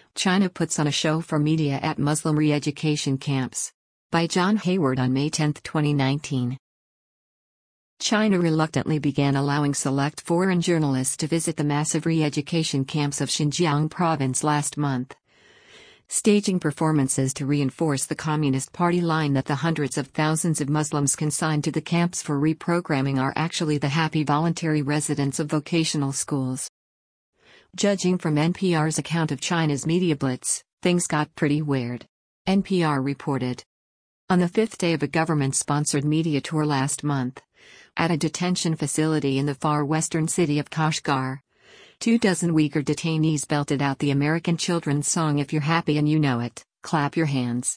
China puts on a show for media at Muslim re-education camps. By John Hayward on May 10, 2019. China reluctantly began allowing select foreign journalists to visit the massive re-education camps of Xinjiang province last month, staging performances to reinforce the Communist Party line that the hundreds of thousands of Muslims consigned to the camps for reprogramming are actually the happy voluntary residents of vocational schools. Judging from NPR's account of China's media blitz, things got pretty weird. NPR reported. On the fifth day of a government-sponsored media tour last month, at a detention facility in the far western city of Kashgar, 24 Uyghur detainees belted out the American children's song "If You're Happy and You Know It, Clap Your Hands."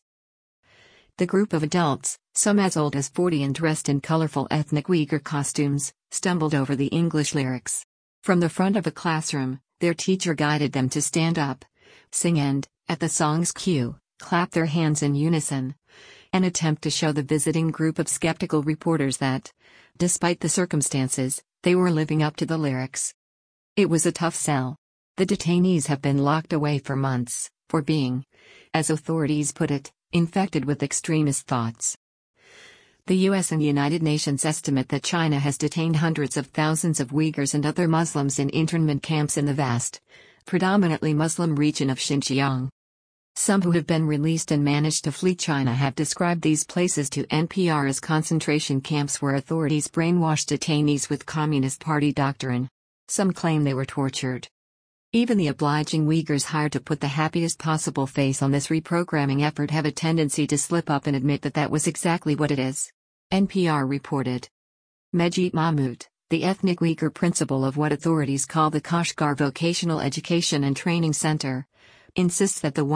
The group of adults, some as old as 40 and dressed in colorful ethnic Uyghur costumes, stumbled over the English lyrics. From the front of a classroom, their teacher guided them to stand up, sing and, at the song's cue, clap their hands in unison. An attempt to show the visiting group of skeptical reporters that, despite the circumstances, they were living up to the lyrics. It was a tough sell. The detainees have been locked away for months, for being, as authorities put it, infected with extremist thoughts. The US and United Nations estimate that China has detained hundreds of thousands of Uyghurs and other Muslims in internment camps in the vast, predominantly Muslim region of Xinjiang. Some who have been released and managed to flee China have described these places to NPR as concentration camps where authorities brainwashed detainees with Communist Party doctrine. Some claim they were tortured. Even the obliging Uyghurs hired to put the happiest possible face on this reprogramming effort have a tendency to slip up and admit that was exactly what it is. NPR reported. Mejit Mahmoud, the ethnic Uyghur principal of what authorities call the Kashgar Vocational Education and Training Center, insists that the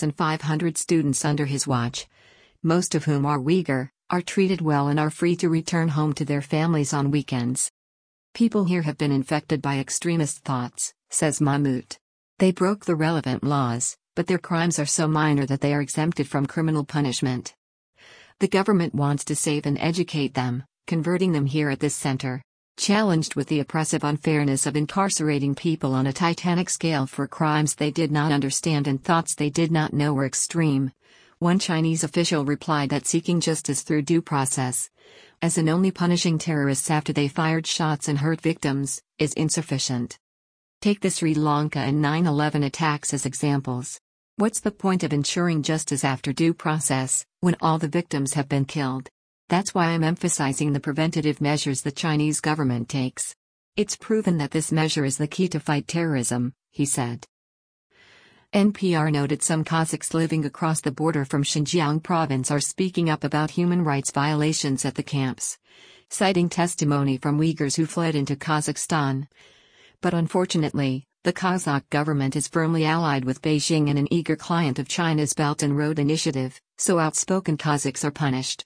1,500 students under his watch, most of whom are Uyghur, are treated well and are free to return home to their families on weekends. People here have been infected by extremist thoughts, says Mahmoud. They broke the relevant laws, but their crimes are so minor that they are exempted from criminal punishment. The government wants to save and educate them, converting them here at this center. Challenged with the oppressive unfairness of incarcerating people on a titanic scale for crimes they did not understand and thoughts they did not know were extreme, one Chinese official replied that seeking justice through due process, as in only punishing terrorists after they fired shots and hurt victims, is insufficient. Take the Sri Lanka and 9/11 attacks as examples. What's the point of ensuring justice after due process, when all the victims have been killed? That's why I'm emphasizing the preventative measures the Chinese government takes. It's proven that this measure is the key to fight terrorism, he said. NPR noted some Kazakhs living across the border from Xinjiang province are speaking up about human rights violations at the camps, citing testimony from Uyghurs who fled into Kazakhstan. But unfortunately, the Kazakh government is firmly allied with Beijing and an eager client of China's Belt and Road Initiative, so outspoken Kazakhs are punished.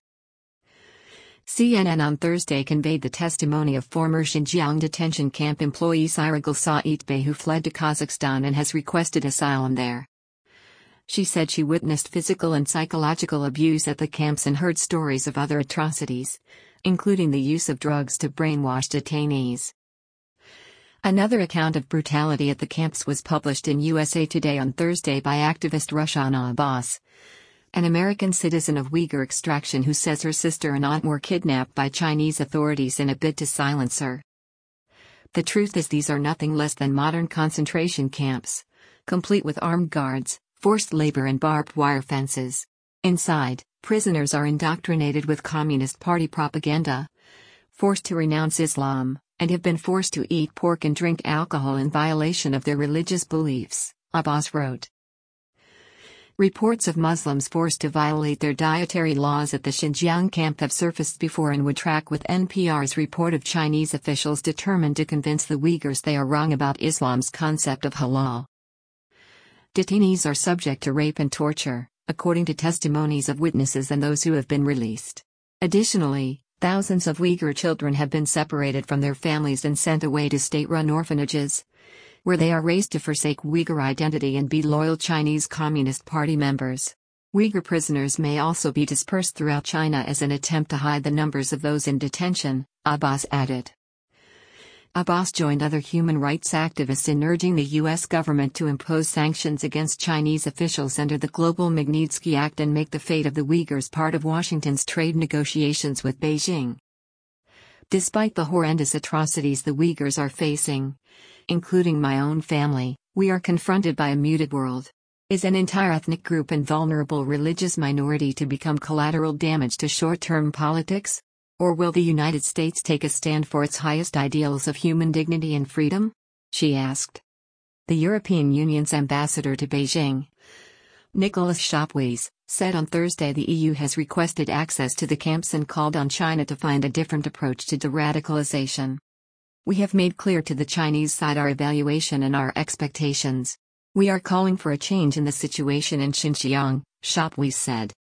CNN on Thursday conveyed the testimony of former Xinjiang detention camp employee Siragul Saitbay who fled to Kazakhstan and has requested asylum there. She said she witnessed physical and psychological abuse at the camps and heard stories of other atrocities, including the use of drugs to brainwash detainees. Another account of brutality at the camps was published in USA Today on Thursday by activist Rushana Abbas, an American citizen of Uyghur extraction who says her sister and aunt were kidnapped by Chinese authorities in a bid to silence her. The truth is these are nothing less than modern concentration camps, complete with armed guards, forced labor and barbed wire fences. Inside, prisoners are indoctrinated with Communist Party propaganda, forced to renounce Islam, and have been forced to eat pork and drink alcohol in violation of their religious beliefs, Abbas wrote. Reports of Muslims forced to violate their dietary laws at the Xinjiang camp have surfaced before and would track with NPR's report of Chinese officials determined to convince the Uyghurs they are wrong about Islam's concept of halal. Detainees are subject to rape and torture, according to testimonies of witnesses and those who have been released. Additionally, thousands of Uyghur children have been separated from their families and sent away to state-run orphanages, where they are raised to forsake Uyghur identity and be loyal Chinese Communist Party members. Uyghur prisoners may also be dispersed throughout China as an attempt to hide the numbers of those in detention, Abbas added. Abbas joined other human rights activists in urging the U.S. government to impose sanctions against Chinese officials under the Global Magnitsky Act and make the fate of the Uyghurs part of Washington's trade negotiations with Beijing. Despite the horrendous atrocities the Uyghurs are facing, including my own family, we are confronted by a muted world. Is an entire ethnic group and vulnerable religious minority to become collateral damage to short-term politics? Or will the United States take a stand for its highest ideals of human dignity and freedom? She asked. The European Union's ambassador to Beijing, Nicolas Chapuis, said on Thursday the EU has requested access to the camps and called on China to find a different approach to de-radicalization. We have made clear to the Chinese side our evaluation and our expectations. We are calling for a change in the situation in Xinjiang, Chapuis said.